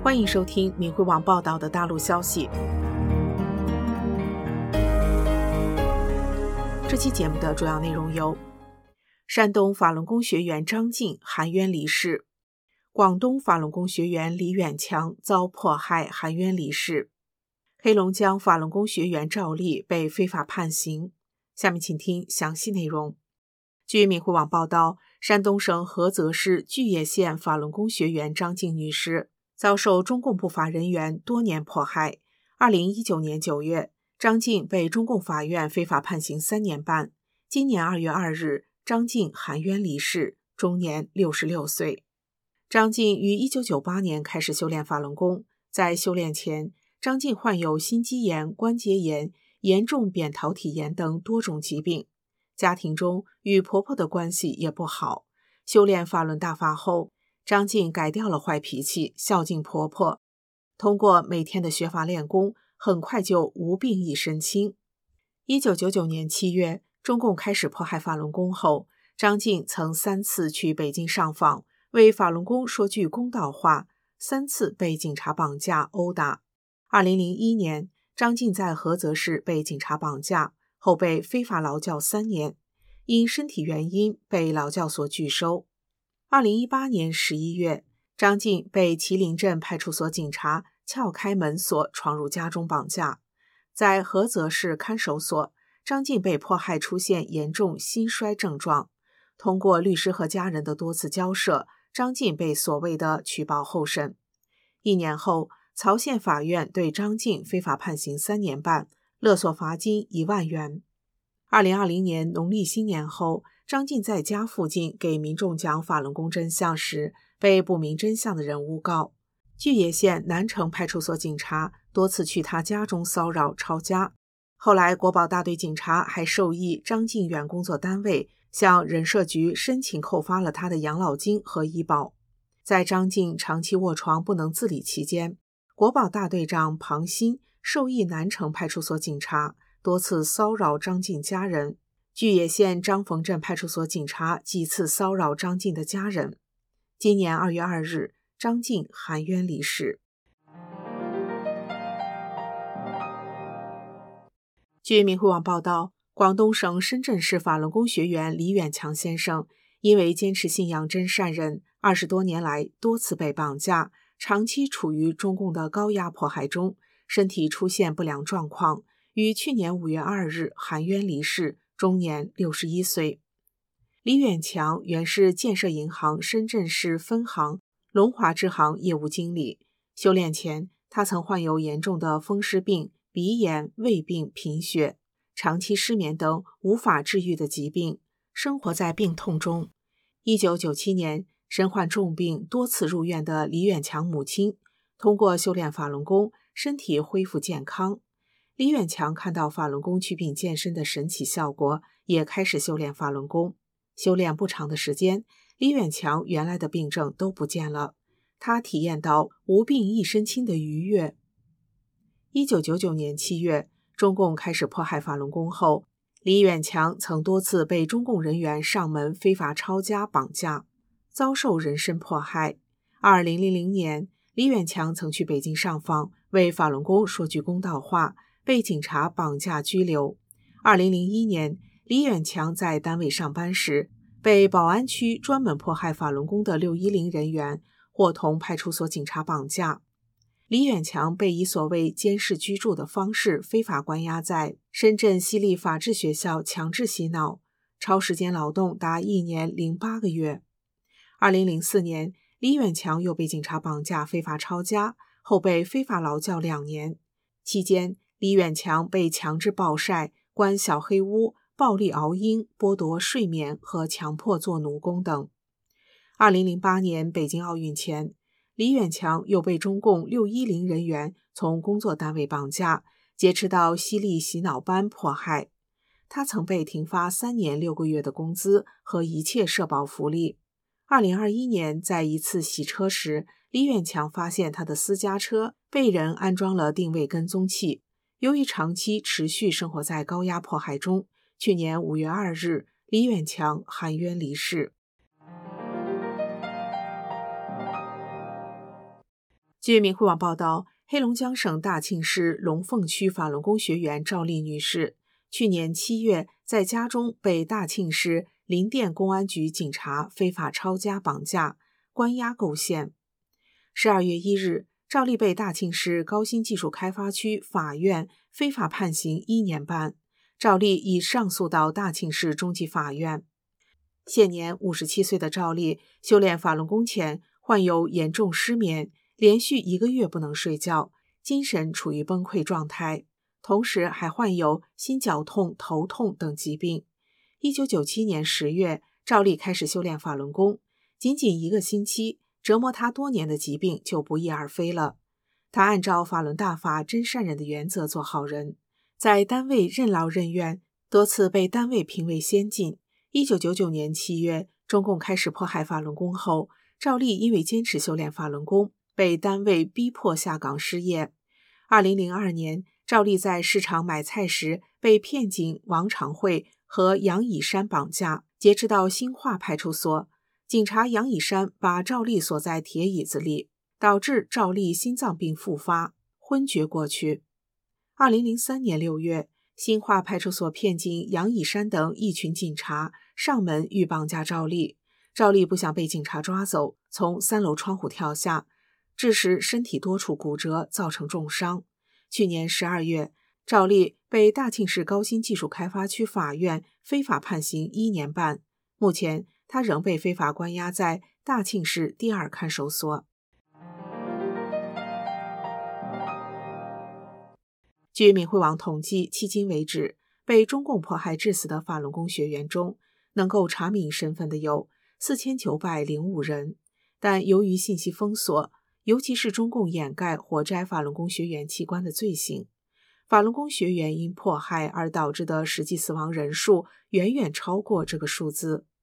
欢迎收听明慧网报道的大陆消息。这期节目的主要内容有：山东法轮功学员张晋含冤离世，广东法轮功学员李远强遭迫害含冤离世，黑龙江法轮功学员赵丽被非法判刑。下面请听详细内容。据明慧网报道，山东省菏泽市巨野县法轮功学员张晋女士遭受中共不法人员多年迫害。2019年9月，张晋被中共法院非法判刑3年半。今年2月2日，张晋含冤离世，终年66岁。张晋于1998年开始修炼法轮功，在修炼前，张晋患有心肌炎、关节炎、严重扁桃体炎等多种疾病，家庭中与婆婆的关系也不好。修炼法轮大法后，张晋改掉了坏脾气，孝敬婆婆。通过每天的学法练功，很快就无病一身轻。1999年7月，中共开始迫害法轮功后，张晋曾3次去北京上访，为法轮功说句公道话，3次被警察绑架殴打。2001年，张晋在菏泽市被警察绑架，后被非法劳教3年，因身体原因被劳教所拒收。2018年11月，张晋被麒麟镇派出所警察撬开门锁闯入家中绑架。在菏泽市看守所，张晋被迫害出现严重心衰症状。通过律师和家人的多次交涉，张晋被所谓的取保候审。1年后，曹县法院对张晋非法判刑3年半，勒索罚金1万元。2020年农历新年后，张晋在家附近给民众讲法轮功真相时，被不明真相的人诬告。巨野县南城派出所警察多次去他家中骚扰抄家。后来国保大队警察还授意张晋原工作单位向人社局申请扣发了他的养老金和医保。在张晋长期卧床不能自理期间，国保大队长庞鑫授意南城派出所警察多次骚扰张晋家人。巨野县张冯镇派出所警察几次骚扰张晋的家人。今年2月2日，张晋含冤离世。据明慧网报道，广东省深圳市法轮功学员李远强先生因为坚持信仰真善忍，20多年来多次被绑架，长期处于中共的高压迫害中，身体出现不良状况，于去年5月2日含冤离世，终年61岁。李远强原是建设银行深圳市分行龙华支行业务经理。修炼前，他曾患有严重的风湿病、鼻炎、胃病、贫血、长期失眠等无法治愈的疾病，生活在病痛中。1997年，身患重病多次入院的李远强母亲通过修炼法轮功，身体恢复健康。李远强看到法轮功祛病健身的神奇效果，也开始修炼法轮功。修炼不长的时间，李远强原来的病症都不见了，他体验到无病一身轻的愉悦。1999年7月，中共开始迫害法轮功后，李远强曾多次被中共人员上门非法抄家绑架，遭受人身迫害。2000年，李远强曾去北京上访，为法轮功说句公道话，被警察绑架拘留。2001年，李远强在单位上班时，被宝安区专门迫害法轮功的610人员伙同派出所警察绑架。李远强被以所谓监视居住的方式非法关押在深圳西丽法治学校强制洗脑，超时间劳动达1年08个月。2004年，李远强又被警察绑架非法抄家，后被非法劳教2年。期间，李远强被强制暴晒、关小黑屋、暴力熬鹰、剥夺睡眠和强迫做奴工等。2008年北京奥运前，李远强又被中共610人员从工作单位绑架，劫持到西丽洗脑班迫害。他曾被停发3年6个月的工资和一切社保福利。2021年，在一次洗车时，李远强发现他的私家车被人安装了定位跟踪器。由于长期持续生活在高压迫害中，去年5月2日，李远强含冤离世。 据明慧网报道，黑龙江省大庆市龙凤区法轮功学员赵丽女士，去年7月在家中被大庆市林甸公安局警察非法抄家绑架，关押构陷。12月1日，赵丽被大庆市高新技术开发区法院非法判刑1年半，赵丽已上诉到大庆市中级法院。现年57岁的赵丽修炼法轮功前患有严重失眠，连续1个月不能睡觉，精神处于崩溃状态，同时还患有心绞痛、头痛等疾病。1997年10月，赵丽开始修炼法轮功，仅仅1个星期，折磨她多年的疾病就不翼而飞了。她按照法轮大法真善忍的原则做好人，在单位任劳任怨，多次被单位评为先进。1999年7月，中共开始迫害法轮功后，赵丽因为坚持修炼法轮功，被单位逼迫下岗失业。2002年，赵丽在市场买菜时被骗警王长慧和杨以山绑架，劫持到兴化派出所。警察杨以山把赵丽锁在铁椅子里，导致赵丽心脏病复发，昏厥过去。2003年6月，兴化派出所骗警杨以山等一群警察上门欲绑架赵丽，赵丽不想被警察抓走，从3楼窗户跳下，致使身体多处骨折，造成重伤。去年12月，赵丽被大庆市高新技术开发区法院非法判刑1年半，目前她仍被非法关押在大庆市第2看守所。据明慧网统计，迄今为止，被中共迫害致死的法轮功学员中，能够查明身份的有4905人，但由于信息封锁，尤其是中共掩盖活摘法轮功学员器官的罪行，法轮功学员因迫害而导致的实际死亡人数远远超过这个数字。